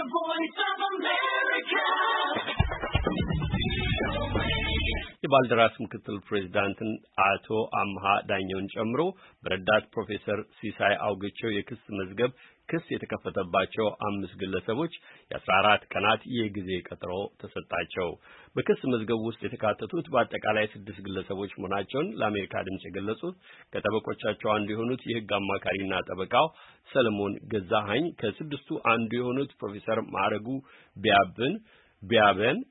The Voice of America. የባልደራስ ምክትል ፕሬዝዳንትን አቶ አምሃ ዳኘውን ጨምሮ በረዳት ፕሮፌሰር ሲሳይ አውግቸው የክስ መዝገብ ክስ የተከፈተባቸው 5 ግለሰቦች የ14 ቀናት የጊዜ ቀጠሮ ተሰጣቸው። በክስ መዝገቡ ውስጥ የተካተቱት በአጠቃላይ 6 ግለሰቦች መሆናቸውን ለአሜሪካ ድምጽ የገለጹት ከጠበቆቻቸው አንዱ የሆኑት የሕግ አማካሪና ጠበቃው ሰለሞን ገዛኸኝ ከስድስቱ አንዱ የሆኑት ፕሮፌሰር ማዕረጉ ቢያበን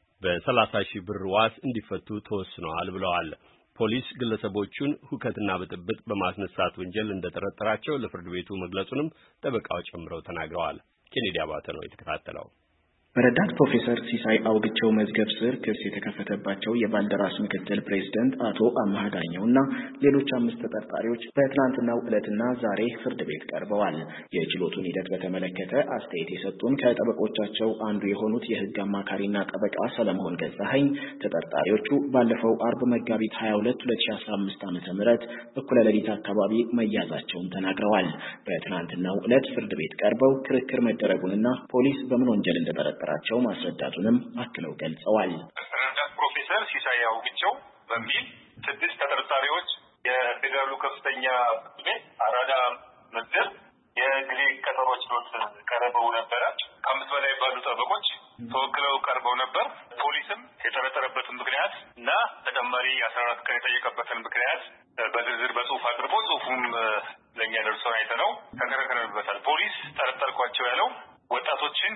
በ30,000 ብር ዋስ እንዲፈቱ ተወስኗል ብለዋል። ፖሊስ ግለሰቦቹን ሁከትና ብጥብጥ በማስነሳት ወንጀል እንደተጠረጠራቸው ለፍርድ ቤቱ መግለጹንም ጠበቃው ጨምረው ተናግረዋል። ኬኔዲ አባተ ነው የተከታተለው። በረዳት ፕሮፌሰር ሲሳይ አውግቸው መዝገብ ስር ክስ የተከፈተባቸው የባልደራስ ምክትል ፕሬዝዳንት አቶ አምሃ ዳኘውና ሌሎች 5 ተጠርጣሪዎች በትናንትናው ዕለትና ዛሬ ፍርድ ቤት ቀርበዋል። የችሎቱን ሂደት በተመለከተ አስተያየት የሰጡን ከጠበቆቻቸው አንዱ የሆኑት የሕግ አማካሪና ጠበቃ ሰለሞን ገዛኸኝ ተጠርጣሪዎቹ ባለፈው አርብ መጋቢት 22 2015 ዓ.ም እኩለ ሌሊት አካባቢ መያዛቸውን ተናግረዋል። በትናንትናው ዕለት ፍርድ ቤት ቀርበው ክርክር መደረጉንና ፖሊስ በምን ወንጀል እንደተጠረጠራቸው ማስረዳቱንም አክለው ገልጸዋል። ረዳት ፕሮፌሰር ሲሳይ አውግቸው በሚል 6 ተጠርጣሪዎች የፌዴራሉ ከፍተኛ ፍርድ ቤት አራዳ ምድብ የጊዜ ቀጠሮ ችሎት ቀርበው ነበር። ከ5 በላይ ባሉ ጠበቆች ተወክለው ቀርበው ነበር። ፖሊስም የጠረጠረበትን ምክንያት እና ተጨማሪ 14 ቀን የጠየቀበትን ምክንያት በዝርዝር በጽሁፍ አቅርቦ ጽሁፉም ለኛ ደርሶን አይተነው ተከራክረንበታል። ፖሊስ ጠረጠርኳቸው ያለው ወጣቶችን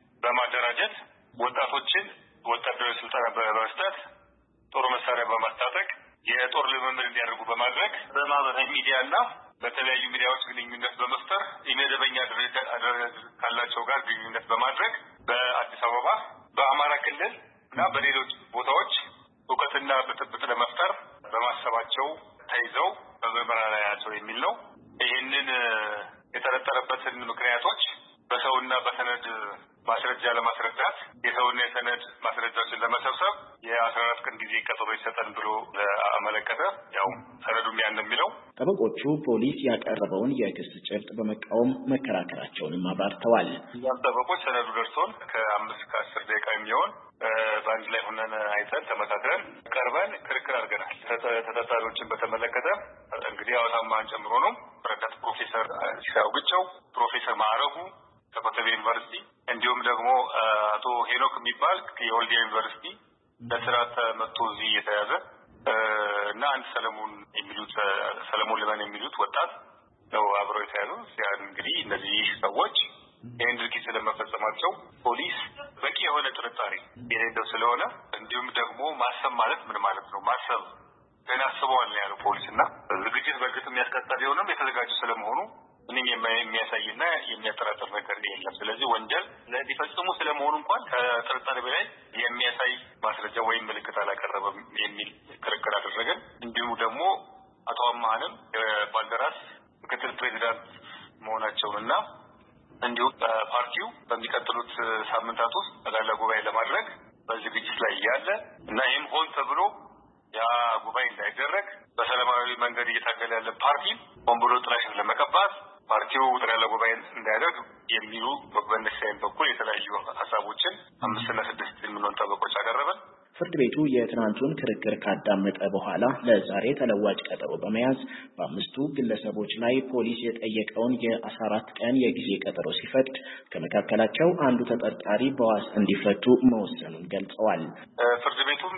በማደራጀት ወጣቶችን ወታደራዊ ስልጠና በመስጠት ጦር መሳሪያ በማስታጠቅ የጦር ልምምድ እንዲያደርጉ በማድረግ በማህበራዊ ሚዲያና በተለያዩ ሚዲያዎች ግንኙነት በመፍጠር የመደበኛ ደረጃ ካላቸው ጋር ግንኙነት በማድረግ በአዲስ አበባ በአማራ ክልል እና በሌሎች ቦታዎች ሁከትና ብጥብጥ ለመፍጠር በማሰባቸው ተይዘው በምርመራ ላይ ናቸው የሚል ነው። ይህንን የተጠረጠረበትን ምክንያቶች በሰውና በሰነድ ማስረጃ ለማስረዳት የሰውና የሰነድ ማስረጃዎችን ለመሰብሰብ የ14 ቀን ጊዜ ቀጠሮ ይሰጠን ብሎ አመለከተ። ያው ሰነዱም ያን የሚለው ጠበቆቹ ፖሊስ ያቀረበውን የክስ ጭብጥ በመቃወም መከራከራቸውንም አብራርተዋል። ያም ጠበቆች ሰነዱ ደርሶን ከ5 እስከ 10 ደቂቃ የሚሆን በአንድ ላይ ሆነን አይተን ተመካክረን ቀርበን ክርክር አድርገናል። ተጠርጣሪዎችን በተመለከተ እንግዲህ አዋሳማን ጨምሮ ነው ረዳት ፕሮፌሰር ሲሳይ አውግቸው፣ ፕሮፌሰር ማዕረጉ ከኮተቤ ዩኒቨርሲቲ እንዲሁም ደግሞ አቶ ሄኖክ የሚባል የወልዲያ ዩኒቨርሲቲ ለስርዓት መጥቶ እዚህ የተያዘ እና አንድ ሰለሞን ልመን የሚሉት ወጣት ነው አብረው የተያዙ። እንግዲህ እነዚህ ሰዎች ይህን ድርጊት ስለመፈጸማቸው ፖሊስ በቂ የሆነ ጥርጣሬ የሌለው ስለሆነ እንዲሁም ደግሞ ማሰብ ማለት ምን ማለት ነው ማሰብ ገና አስበዋል ነው ያለው ፖሊስ እና ዝግጅት በእርግጥ የሚያስቀጣ ቢሆንም የተዘጋጁ ስለመሆኑ ምንም የሚያሳይና የሚያጠራጥር ነገር የለም። ስለዚህ ወንጀል ሊፈጽሙ ስለመሆኑ እንኳን ከጥርጣሬ በላይ የሚያሳይ ማስረጃ ወይም ምልክት አላቀረበም የሚል ክርክር አደረገን። እንዲሁም ደግሞ አቶ አምሃንም የባልደራስ ምክትል ፕሬዝዳንት መሆናቸውንና እንዲሁም ፓርቲው በሚቀጥሉት ሳምንታት ውስጥ ጠቅላላ ጉባኤ ለማድረግ በዝግጅት ላይ ያለ እና ይህም ሆን ተብሎ ያ ጉባኤ እንዳይደረግ በሰላማዊ መንገድ እየታገለ ያለ ፓርቲ ሆን ብሎ ጥላሸት ለመቀባት ፓርቲው ጠቅላላ ጉባኤ እንዳያደርግ የሚሉ በነሳይን በኩል የተለያዩ ሀሳቦችን 5 እና 6 የሚሆኑ ጠበቆች አቀረበን። ፍርድ ቤቱ የትናንቱን ክርክር ካዳመጠ በኋላ ለዛሬ ተለዋጭ ቀጠሮ በመያዝ በ5ቱ ግለሰቦች ላይ ፖሊስ የጠየቀውን የ14 ቀን የጊዜ ቀጠሮ ሲፈቅድ ከመካከላቸው አንዱ ተጠርጣሪ በዋስ እንዲፈቱ መወሰኑን ገልጸዋል። ፍርድ ቤቱም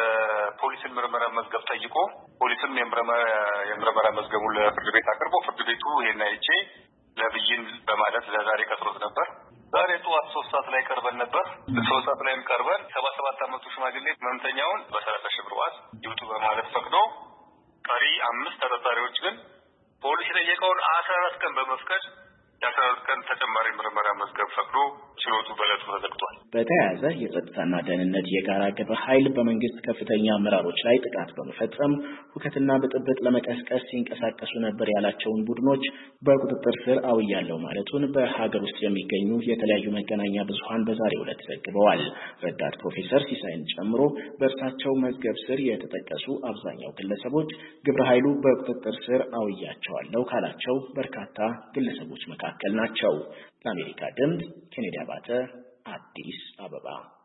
የፖሊስን ምርመራ መዝገብ ጠይቆ ፖሊስም የምርመራ መዝገቡን ለፍርድ ቤት አቅርቦ ፍርድ ቤቱ ይሄን አይቼ ለብይን በማለት ለዛሬ ቀጥሮት ነበር። ዛሬ ጠዋት 3 ሰዓት ላይ ቀርበን ነበር። 3 ሰዓት ላይም ቀርበን 77 ዓመቱ ሽማግሌ መምተኛውን በ30,000 ብር ዋስ ይውጡ በማለት ፈቅዶ ቀሪ 5 ተጠርጣሪዎች ግን ፖሊስ የጠየቀውን 14 ቀን በመፍቀድ የ14 ቀን ተጨማሪ ምርመራ መዝገብ ፈቅዶ ችሎቱ በዕለቱ ተዘግቷል። በተያያዘ የጸጥታና ደህንነት የጋራ ግብረ ኃይል በመንግስት ከፍተኛ አመራሮች ላይ ጥቃት በመፈጸም ሁከትና ብጥብጥ ለመቀስቀስ ሲንቀሳቀሱ ነበር ያላቸውን ቡድኖች በቁጥጥር ስር አውያለሁ ማለቱን በሀገር ውስጥ የሚገኙ የተለያዩ መገናኛ ብዙሃን በዛሬው ዕለት ዘግበዋል። ረዳት ፕሮፌሰር ሲሳይን ጨምሮ በእርሳቸው መዝገብ ስር የተጠቀሱ አብዛኛው ግለሰቦች ግብረ ኃይሉ በቁጥጥር ስር አውያቸዋለሁ ካላቸው በርካታ ግለሰቦች መካከል መካከል ናቸው። ለአሜሪካ ድምፅ ኬኔዲ አባተ አዲስ አበባ